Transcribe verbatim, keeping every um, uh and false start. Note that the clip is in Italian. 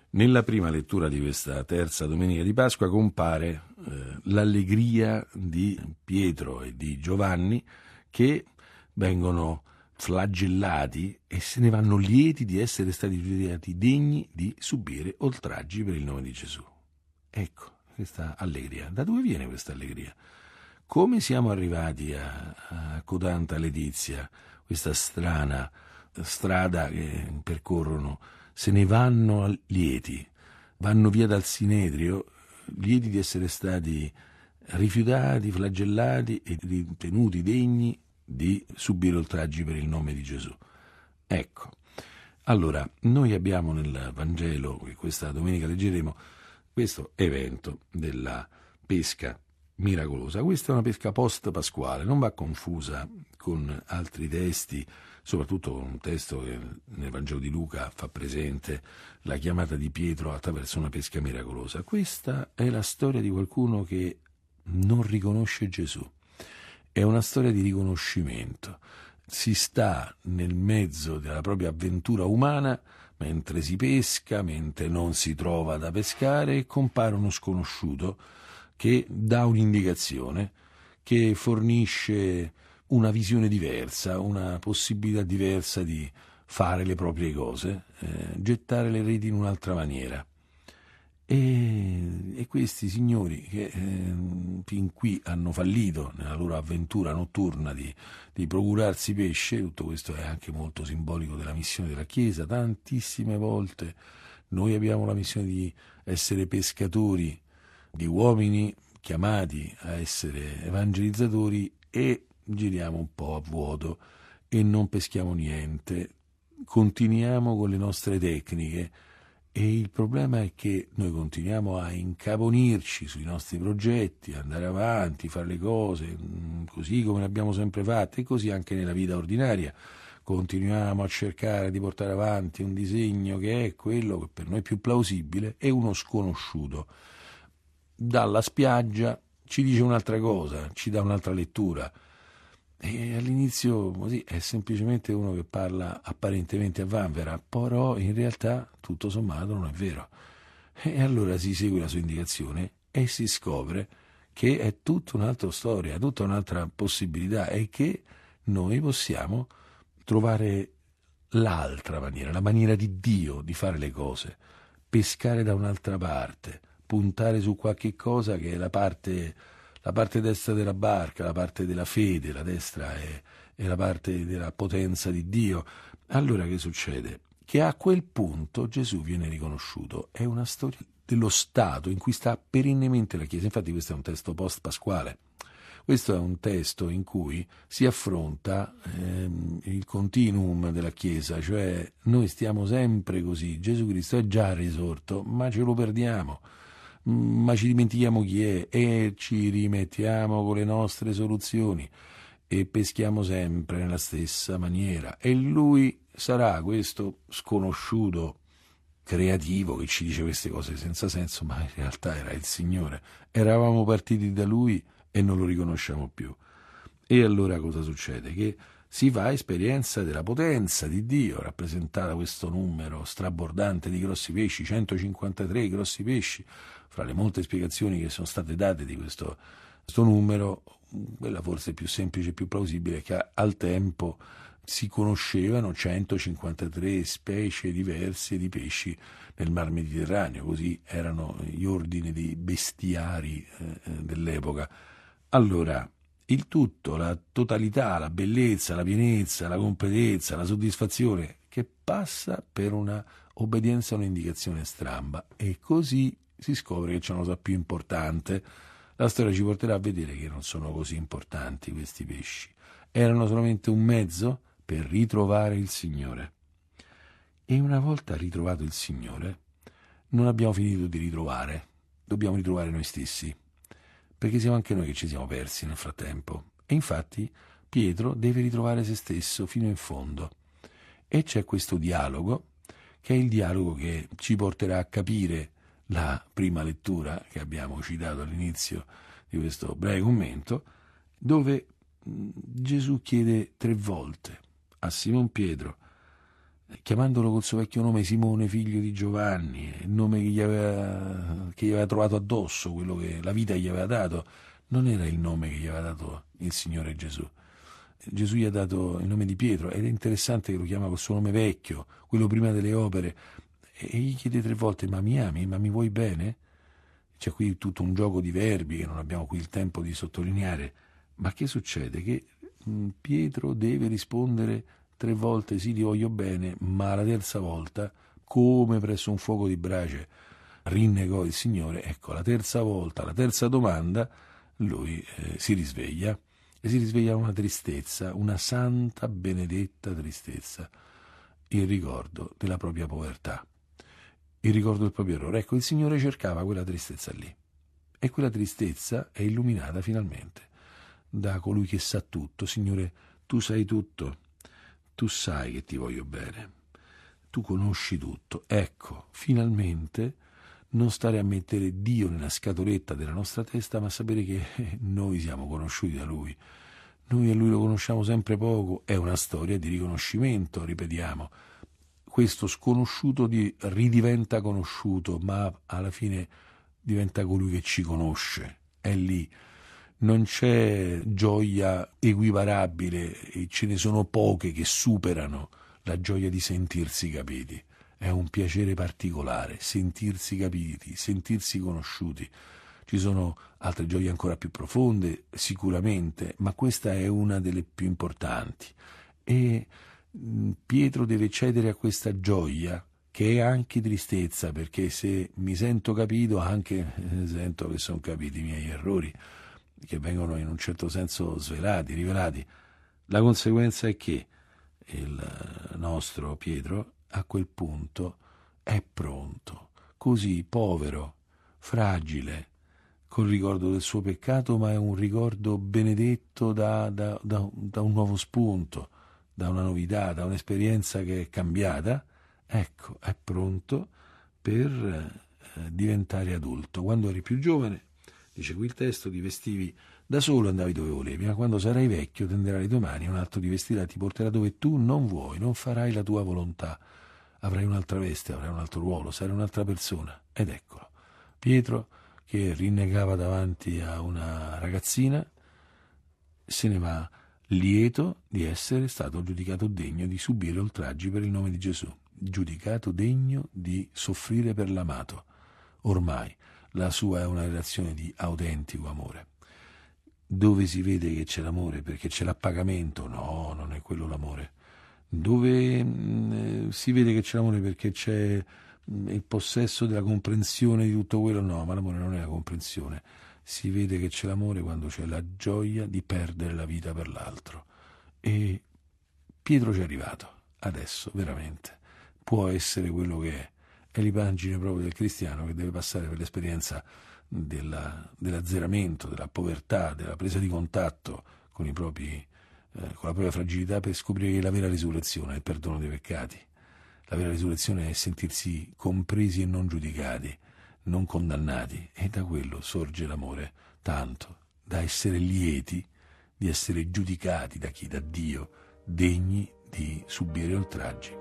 Nella prima lettura di questa terza domenica di Pasqua compare eh, l'allegria di Pietro e di Giovanni che vengono flagellati e se ne vanno lieti di essere stati giudicati degni di subire oltraggi per il nome di Gesù. Ecco, questa allegria. Da dove viene questa allegria? Come siamo arrivati a, a cotanta letizia, questa strana strada che percorrono? Se ne vanno lieti, vanno via dal Sinedrio, lieti di essere stati rifiutati, flagellati e ritenuti degni di subire oltraggi per il nome di Gesù. Ecco, allora, noi abbiamo nel Vangelo, che questa domenica leggeremo, questo evento della pesca miracolosa. Questa è una pesca post-pasquale, non va confusa con altri testi, soprattutto con un testo che nel Vangelo di Luca fa presente la chiamata di Pietro attraverso una pesca miracolosa. Questa è la storia di qualcuno che non riconosce Gesù. È una storia di riconoscimento. Si sta nel mezzo della propria avventura umana mentre si pesca, mentre non si trova da pescare e compare uno sconosciuto che dà un'indicazione, che fornisce una visione diversa, una possibilità diversa di fare le proprie cose, eh, gettare le reti in un'altra maniera. E, e questi signori che eh, fin qui hanno fallito nella loro avventura notturna di, di procurarsi pesce, tutto questo è anche molto simbolico della missione della Chiesa. Tantissime volte noi abbiamo la missione di essere pescatori, di uomini chiamati a essere evangelizzatori e giriamo un po' a vuoto e non peschiamo niente, continuiamo con le nostre tecniche e il problema è che noi continuiamo a incaponirci sui nostri progetti, andare avanti, fare le cose così come le abbiamo sempre fatte e così anche nella vita ordinaria. Continuiamo a cercare di portare avanti un disegno che è quello che per noi è più plausibile e uno sconosciuto dalla spiaggia ci dice un'altra cosa, ci dà un'altra lettura e all'inizio così è semplicemente uno che parla apparentemente a vanvera, però in realtà tutto sommato non è vero. E allora si segue la sua indicazione e si scopre che è tutta un'altra storia, tutta un'altra possibilità e che noi possiamo trovare l'altra maniera, la maniera di Dio di fare le cose, pescare da un'altra parte, puntare su qualche cosa che è la parte, la parte destra della barca, la parte della fede, la destra è, è la parte della potenza di Dio. Allora che succede? Che a quel punto Gesù viene riconosciuto. È una storia dello stato in cui sta perennemente la Chiesa. Infatti questo è un testo post-pasquale. Questo è un testo in cui si affronta ehm, il continuum della Chiesa, cioè noi stiamo sempre così, Gesù Cristo è già risorto, ma ce lo perdiamo, ma ci dimentichiamo chi è e ci rimettiamo con le nostre soluzioni e peschiamo sempre nella stessa maniera. E lui sarà questo sconosciuto creativo che ci dice queste cose senza senso, ma in realtà era il Signore. Eravamo partiti da lui e non lo riconosciamo più. E allora cosa succede? Che si fa esperienza della potenza di Dio, rappresentata da questo numero strabordante di grossi pesci, centocinquantatré grossi pesci. Fra le molte spiegazioni che sono state date di questo, questo numero, quella forse più semplice e più plausibile è che al tempo si conoscevano centocinquantatré specie diverse di pesci nel Mar Mediterraneo, così erano gli ordini di bestiari eh, dell'epoca. Allora, il tutto, la totalità, la bellezza, la pienezza, la completezza, la soddisfazione, che passa per una obbedienza a un'indicazione stramba. E così si scopre che c'è una cosa più importante. La storia ci porterà a vedere che non sono così importanti questi pesci. Erano solamente un mezzo per ritrovare il Signore. E una volta ritrovato il Signore, non abbiamo finito di ritrovare, dobbiamo ritrovare noi stessi. Perché siamo anche noi che ci siamo persi nel frattempo. E infatti Pietro deve ritrovare se stesso fino in fondo. E c'è questo dialogo, che è il dialogo che ci porterà a capire la prima lettura che abbiamo citato all'inizio di questo breve commento, dove Gesù chiede tre volte a Simon Pietro: chiamandolo col suo vecchio nome Simone, figlio di Giovanni, il nome che gli aveva, che gli aveva trovato addosso, quello che la vita gli aveva dato, non era il nome che gli aveva dato il Signore Gesù. Gesù gli ha dato il nome di Pietro ed è interessante che lo chiama col suo nome vecchio, quello prima delle opere, e gli chiede tre volte: ma mi ami? Ma mi vuoi bene? C'è qui tutto un gioco di verbi che non abbiamo qui il tempo di sottolineare, ma che succede? Che Pietro deve rispondere tre volte sì, ti voglio bene, ma la terza volta, come presso un fuoco di brace, rinnegò il Signore. Ecco, la terza volta, la terza domanda, lui eh, si risveglia, e si risveglia una tristezza, una santa, benedetta tristezza, il ricordo della propria povertà, il ricordo del proprio errore. Ecco, il Signore cercava quella tristezza lì, e quella tristezza è illuminata finalmente da colui che sa tutto. Signore, tu sai tutto, tu sai che ti voglio bene, tu conosci tutto. Ecco, finalmente non stare a mettere Dio nella scatoletta della nostra testa, ma sapere che noi siamo conosciuti da Lui. Noi a Lui lo conosciamo sempre poco, è una storia di riconoscimento, ripetiamo. Questo sconosciuto di, ridiventa conosciuto, ma alla fine diventa colui che ci conosce, è lì. Non c'è gioia equiparabile, e ce ne sono poche che superano la gioia di sentirsi capiti. È un piacere particolare, sentirsi capiti, sentirsi conosciuti. Ci sono altre gioie ancora più profonde, sicuramente, ma questa è una delle più importanti. E Pietro deve cedere a questa gioia, che è anche tristezza, perché se mi sento capito, anche sento che sono capiti i miei errori, che vengono in un certo senso svelati, rivelati. La conseguenza è che il nostro Pietro a quel punto è pronto, così povero, fragile, col ricordo del suo peccato, ma è un ricordo benedetto da, da, da, da un nuovo spunto, da una novità, da un'esperienza che è cambiata. Ecco, è pronto per eh, diventare adulto. Quando eri più giovane, dice qui il testo, ti vestivi da solo, andavi dove volevi, ma quando sarai vecchio tenderai le tue mani, un altro ti vestirà, ti porterà dove tu non vuoi, non farai la tua volontà, avrai un'altra veste, avrai un altro ruolo, sarai un'altra persona. Ed eccolo, Pietro, che rinnegava davanti a una ragazzina, se ne va lieto di essere stato giudicato degno di subire oltraggi per il nome di Gesù, giudicato degno di soffrire per l'amato. Ormai la sua è una relazione di autentico amore. Dove si vede che c'è l'amore? Perché c'è l'appagamento? No, non è quello l'amore. Dove mh, si vede che c'è l'amore perché c'è mh, il possesso della comprensione di tutto quello? No, ma l'amore non è la comprensione. Si vede che c'è l'amore quando c'è la gioia di perdere la vita per l'altro. E Pietro ci è arrivato, adesso, veramente. Può essere quello che è. È l'immagine proprio del cristiano che deve passare per l'esperienza della, dell'azzeramento, della povertà, della presa di contatto con i propri, eh, con la propria fragilità, per scoprire che la vera risurrezione è il perdono dei peccati. La vera risurrezione è sentirsi compresi e non giudicati, non condannati, e da quello sorge l'amore, tanto da essere lieti di essere giudicati da chi? Da Dio, degni di subire oltraggi